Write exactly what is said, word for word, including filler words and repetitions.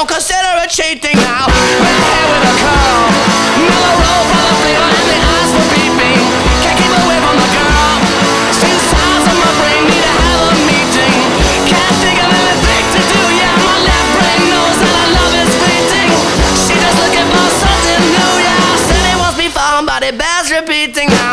don't consider it cheating now. Red hair with a curl, mellow roll full of flavor, and the eyes for peeping. Can't keep away from the girl. Six sides of my brain need to have a meeting. Can't think of anything to do. Yeah, my left brain knows that our love is fleeting. She just looking for something new. Yeah, I said it once before, but it bears repeating now.